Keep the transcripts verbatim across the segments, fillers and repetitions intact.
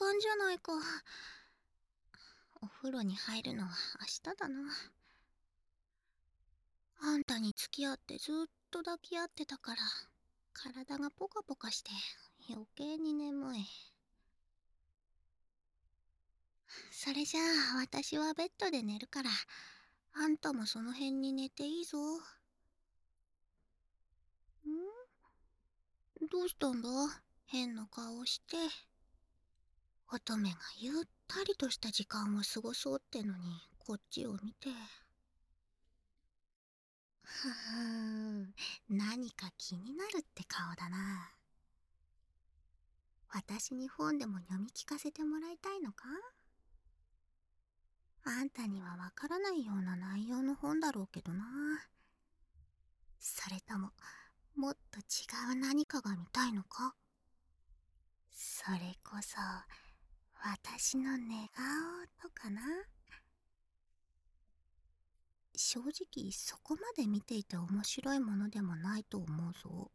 間じゃないか。お風呂に入るのは明日だな。あんたに付き合ってずっと抱き合ってたから、体がポカポカして余計に眠い。それじゃあ私はベッドで寝るから、あんたもその辺に寝ていいぞ。ん？どうしたんだ？変な顔して。乙女がゆったりとした時間を過ごそうってのにこっちを見て。はは何か気になるって顔だな。私に本でも読み聞かせてもらいたいのか？あんたにはわからないような内容の本だろうけどな。それとももっと違う何かが見たいのか？それこそ私の寝顔とかな。正直そこまで見ていて面白いものでもないと思うぞ。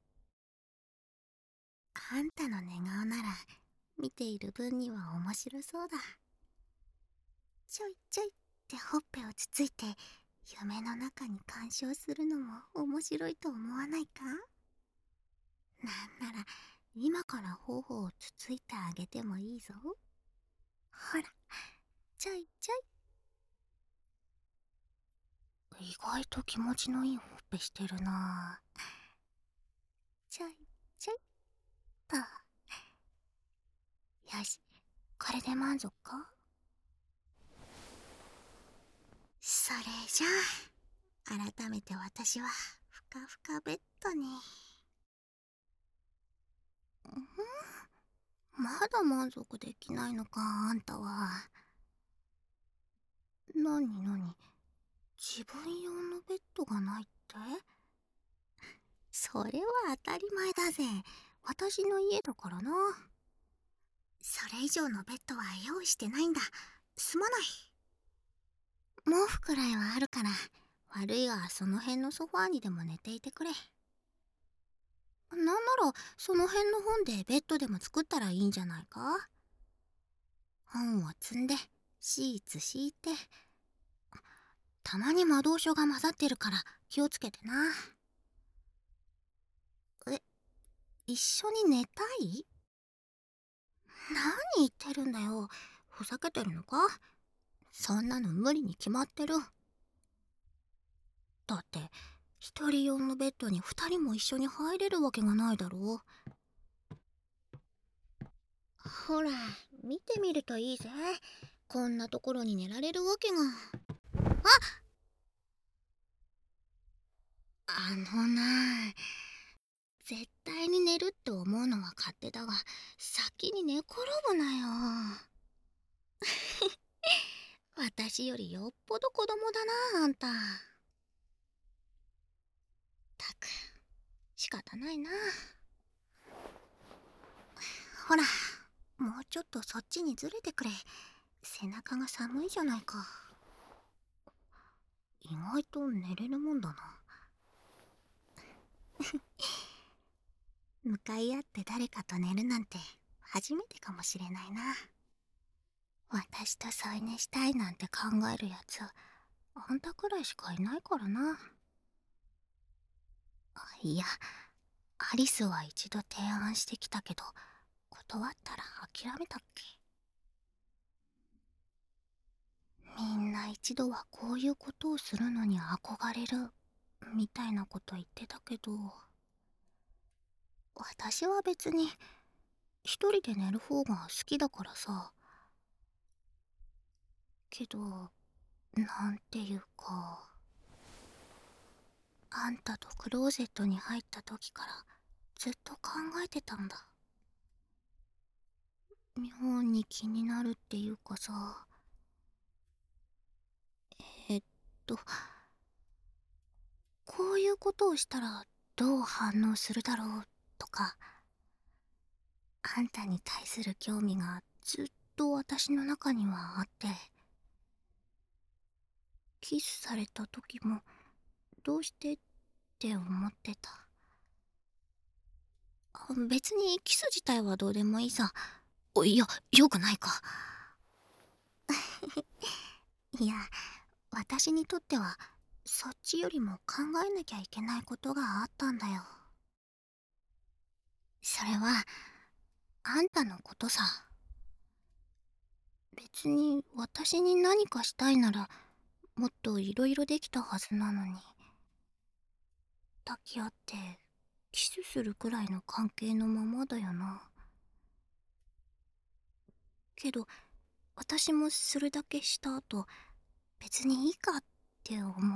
あんたの寝顔なら見ている分には面白そうだ。ちょいちょいってほっぺをつついて夢の中に干渉するのも面白いと思わないか？なんなら今から頬をつついてあげてもいいぞ。ほら、ちょいちょい。意外と気持ちのいいほっぺしてるな。ちょいちょいと。よし、これで満足か？それじゃあ改めて私はふかふかベッドに。ん？まだ満足できないのかあんたは。なになに、自分用のベッドがないって？それは当たり前だぜ。私の家だからな。それ以上のベッドは用意してないんだ。すまない。毛布くらいはあるから、悪いがその辺のソファーにでも寝ていてくれ。なんならその辺の本でベッドでも作ったらいいんじゃないか？本を積んでシーツ敷いて。たまに魔導書が混ざってるから気をつけてな。え、一緒に寝たい？何言ってるんだよ。ふざけてるのか？そんなの無理に決まってる。だって一人用のベッドに二人も一緒に入れるわけがないだろう。ほら見てみるといいぜ。こんなところに寝られるわけが。ああのな、絶対に寝るって思うのは勝手だが、先に寝転ぶなよ。私よりよっぽど子供だなあんた。たく、仕方ないな。ほら、もうちょっとそっちにずれてくれ。背中が寒いじゃないか。意外と寝れるもんだな。向かい合って誰かと寝るなんて初めてかもしれないな。私と添い寝したいなんて考えるやつ、あんたくらいしかいないからな。いや、アリスは一度提案してきたけど、断ったら諦めたっけ。みんな一度はこういうことをするのに憧れるみたいなこと言ってたけど、私は別に一人で寝る方が好きだからさ。けど、なんていうか、あんたとクローゼットに入った時からずっと考えてたんだ。妙に気になるっていうかさ、えっとこういうことをしたらどう反応するだろうとか、あんたに対する興味がずっと私の中にはあって、キスされた時もどうしてって思ってた。あ、別にキス自体はどうでもいいさ。 いや、よくないか。いや、私にとってはそっちよりも考えなきゃいけないことがあったんだよ。それはあんたのことさ。別に私に何かしたいならもっといろいろできたはずなのに、抱き合ってキスするくらいの関係のままだよな。けど私もするだけした後、別にいいかって思った。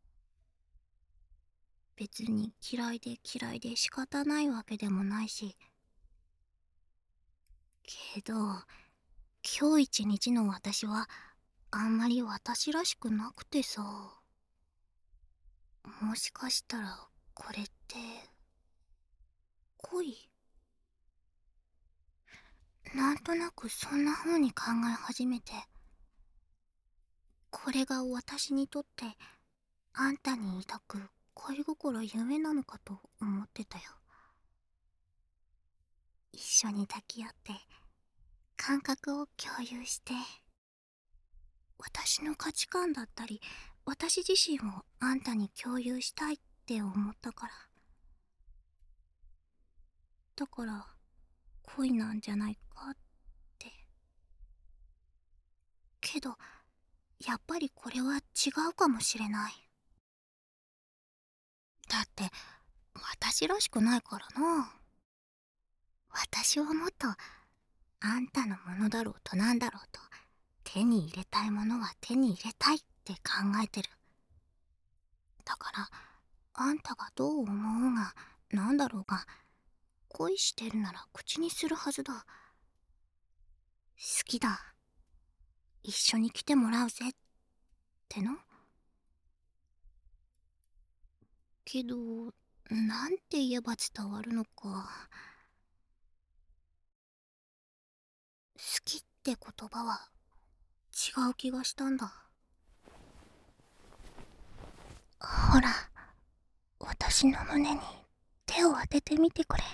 別に嫌いで嫌いで仕方ないわけでもないし。けど今日一日の私はあんまり私らしくなくてさ。もしかしたらこれって恋？なんとなくそんな風に考え始めて、これが私にとってあんたに抱く恋心夢なのかと思ってたよ。一緒に抱き合って感覚を共有して、私の価値観だったり私自身をあんたに共有したいって思ったから。だから恋なんじゃないかって。けどやっぱりこれは違うかもしれない。だって私らしくないからな。私はもっとあんたのものだろうとなんだろうと、手に入れたいものは手に入れたいって考えてる。だからあんたがどう思うがなんだろうが、恋してるなら口にするはずだ。好きだ、一緒に来てもらうぜっての。けどなんて言えば伝わるのか。好きって言葉は違う気がしたんだ。ほら、私の胸に手を当ててみてくれ。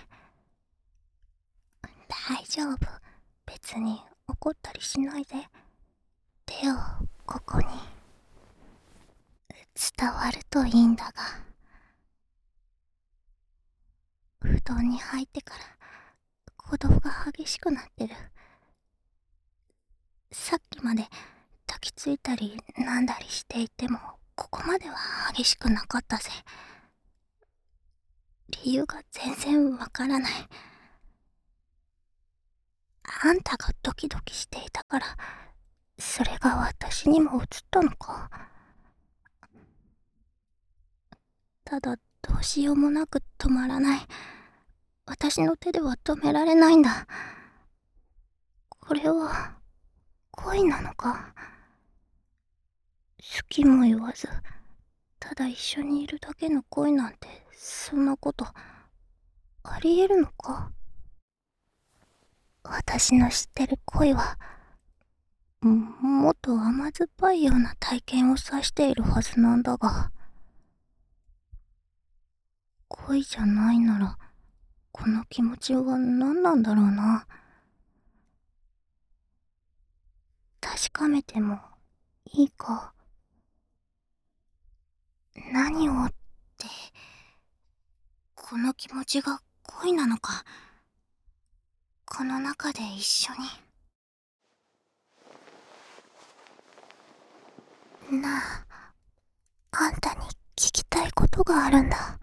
大丈夫、別に怒ったりしないで。手をここに。伝わるといいんだが。布団に入ってから鼓動が激しくなってる。さっきまで抱きついたりなんだりしていてもここまでは激しくなかったぜ。理由が全然わからない。あんたがドキドキしていたから、それが私にも移ったのか。ただどうしようもなく止まらない。私の手では止められないんだ。これは恋なのか。好きも言わずただ一緒にいるだけの恋なんて、そんなことありえるのか。私の知ってる恋はもっと甘酸っぱいような体験を指しているはずなんだが、恋じゃないならこの気持ちは何なんだろうな。確かめてもいいか。何をって、この気持ちが恋なのか。この中で一緒に。なあ、あんたに聞きたいことがあるんだ。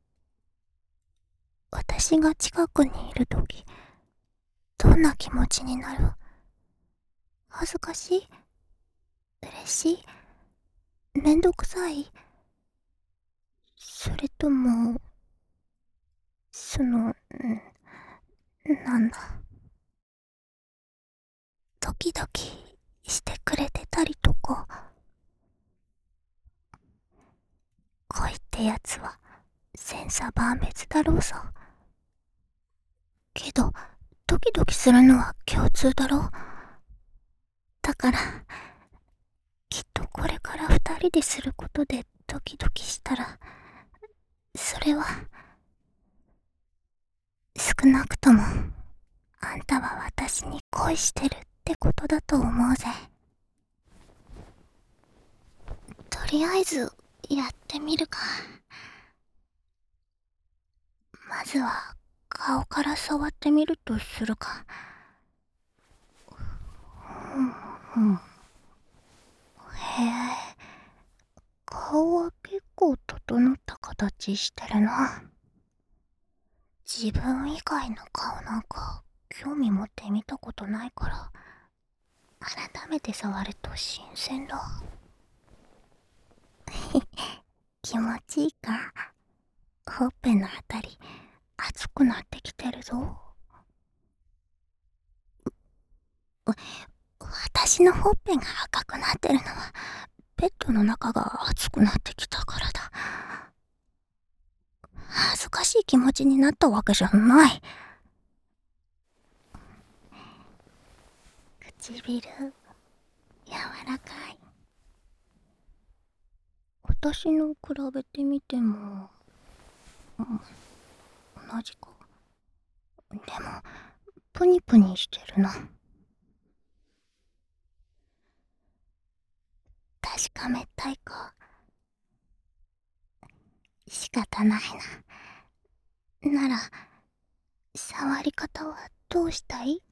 私が近くにいるときどんな気持ちになる？恥ずかしい？嬉しい？めんどくさい？それともそのなんだ、ドキドキしてくれてたりとか。恋ってやつは千差万別だろうさ。けどドキドキするのは共通だろう。だからきっとこれから二人ですることでドキドキしたら、それは少なくともあんたは私に恋してるってことだと思うぜ。とりあえずやってみるか。まずは顔から触ってみるとするか。ふんふん。へえ、顔は結構整った形してるな。自分以外の顔なんか興味持って見たことないから、改めて触ると新鮮だ。気持ちいいか？ほっぺのあたり熱くなってきてるぞ。私のほっぺが赤くなってるのはベッドの中が熱くなってきたからだ。恥ずかしい気持ちになったわけじゃない。唇柔らかい。私の比べてみても、うん、同じか。でもプニプニしてるな。確かめたいか。仕方ないな。なら触り方はどうしたい？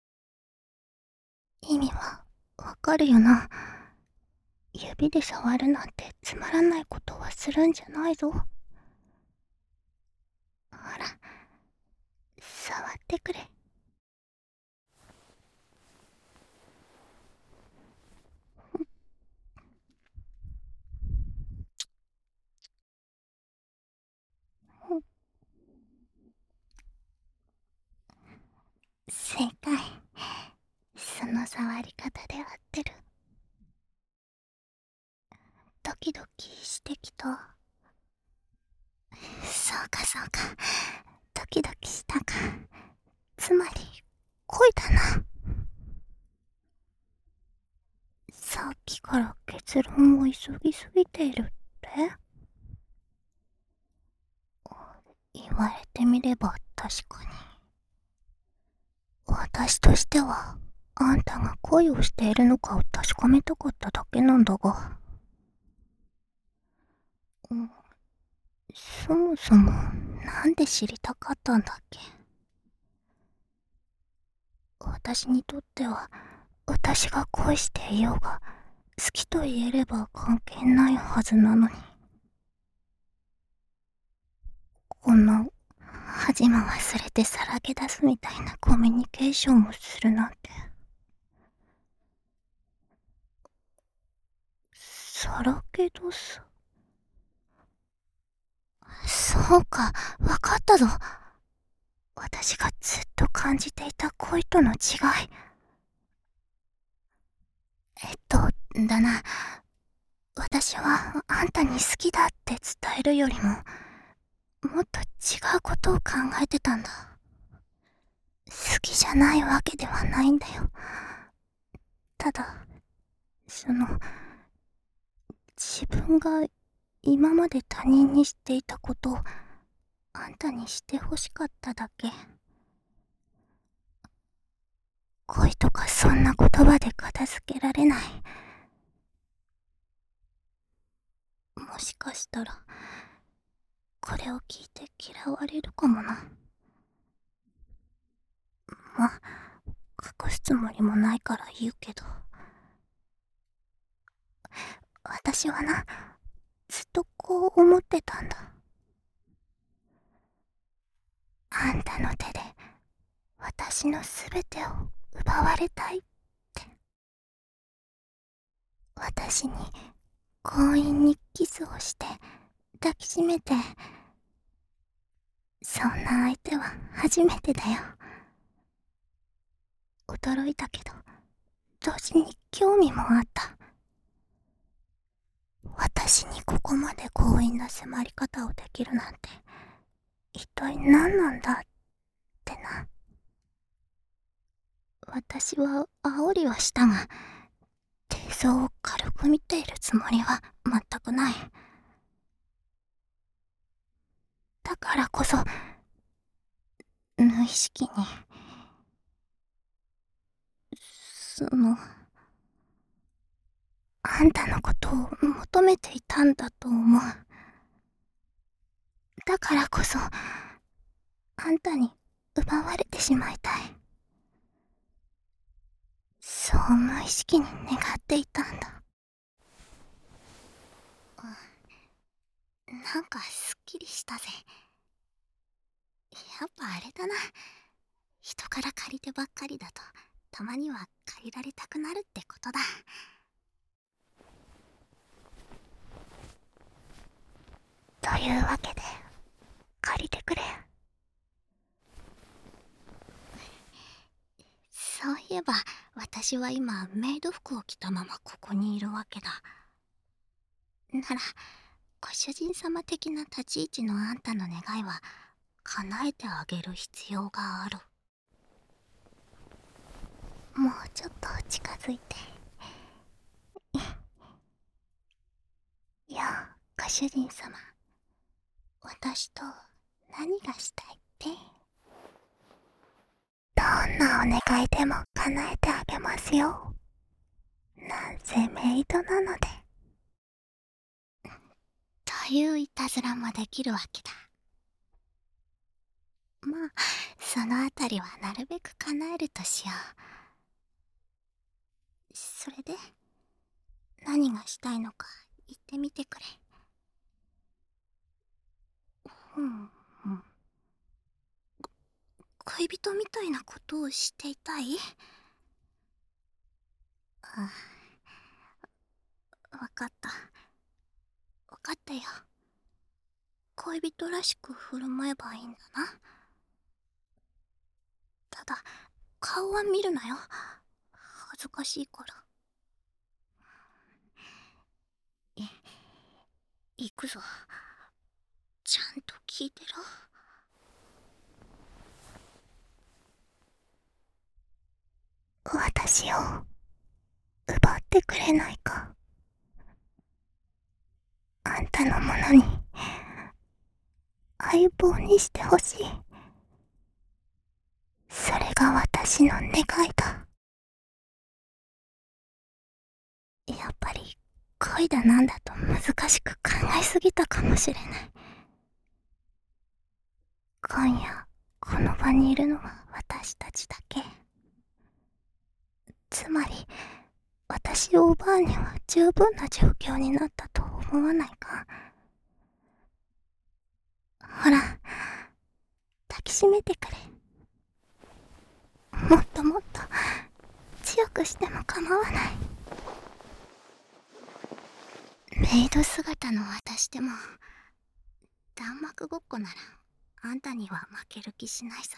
意味はわかるよな。指で触るなんてつまらないことはするんじゃないぞ。ほら、触ってくれ。正解。その触り方で合ってる。ドキドキしてきた。そうかそうか。ドキドキしたか。つまり恋だな。さっきから結論を急ぎすぎているって？言われてみれば確かに。私としてはあんたが恋をしているのかを確かめたかっただけなんだが、うん、そもそもなんで知りたかったんだっけ？私にとっては私が恋していようが好きと言えれば関係ないはずなのに、こんな恥も忘れてさらけ出すみたいなコミュニケーションをするなんて。さらけ出す？そうか、わかったぞ。私がずっと感じていた恋との違い。えっと、だな。私はあんたに好きだって伝えるよりも、もっと違うことを考えてたんだ。好きじゃないわけではないんだよ。ただ、その、自分が今まで他人にしていたことをあんたにしてほしかっただけ。恋とかそんな言葉で片付けられない。もしかしたらこれを聞いて嫌われるかもな。まあ、隠すつもりもないから言うけど、私はな、ずっとこう思ってたんだ。あんたの手で私のすべてを奪われたいって。私に強引にキスをして抱きしめて、そんな相手は初めてだよ。驚いたけど同時に興味もあった。私にここまで強引な迫り方をできるなんて一体何なんだってな。私は煽りはしたが、低層を軽く見ているつもりは全くない。だからこそ無意識にその、あんたのことを求めていたんだと思う。だからこそ、あんたに奪われてしまいたい。そう無意識に願っていたんだ。なんかすっきりしたぜ。やっぱあれだな。人から借りてばっかりだと、たまには借りられたくなるってことだ。というわけで、借りてくれ。そういえば、私は今、メイド服を着たままここにいるわけだ。なら、ご主人様的な立ち位置のあんたの願いは、叶えてあげる必要がある。もうちょっと近づいて。いや、ご主人様。私と何がしたいって？どんなお願いでも叶えてあげますよ。なんせメイドなので。といういたずらもできるわけだ。まあ、そのあたりはなるべく叶えるとしよう。それで、何がしたいのか言ってみてくれ。うん、うん。恋人みたいなことをしていたい？あ、わかった。わかったよ。恋人らしく振る舞えばいいんだな。ただ、顔は見るなよ。恥ずかしいから。い、行くぞ。ちゃんと聞いてろ。私を奪ってくれないか。あんたのものに相棒にしてほしい。それが私の願いだ。やっぱり恋だなんだと難しく考えすぎたかもしれない。今夜この場にいるのは私たちだけ。つまり私を奪うには十分な状況になったと思わないか？ほら、抱きしめてくれ。もっともっと強くしても構わない。メイド姿の私でも弾幕ごっこならあんたには負ける気しないさ。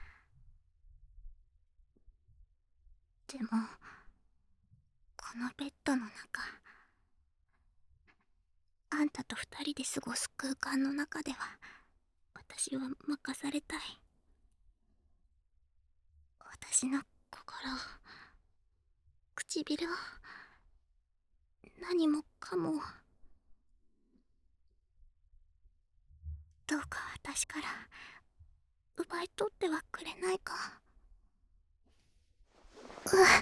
でもこのベッドの中、あんたと二人で過ごす空間の中では私は任されたい。私の心を、唇を、何もかもを、どうか私から奪い取ってはくれないか？うわ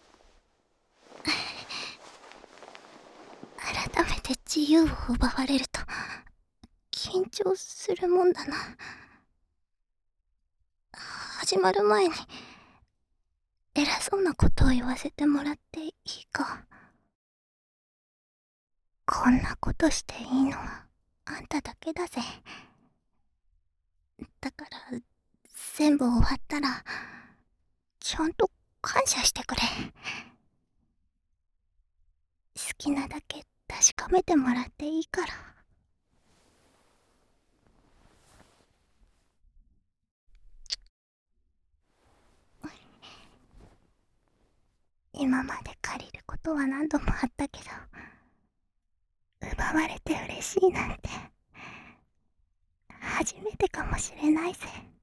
改めて自由を奪われると緊張するもんだな。始まる前に偉そうなことを言わせてもらっていいか？こんなことしていいのはあんただけだぜ。だから全部終わったらちゃんと感謝してくれ。好きなだけ確かめてもらっていいから。今まで借りることは何度もあったけど、奪われて嬉しいなんて初めてかもしれないぜ。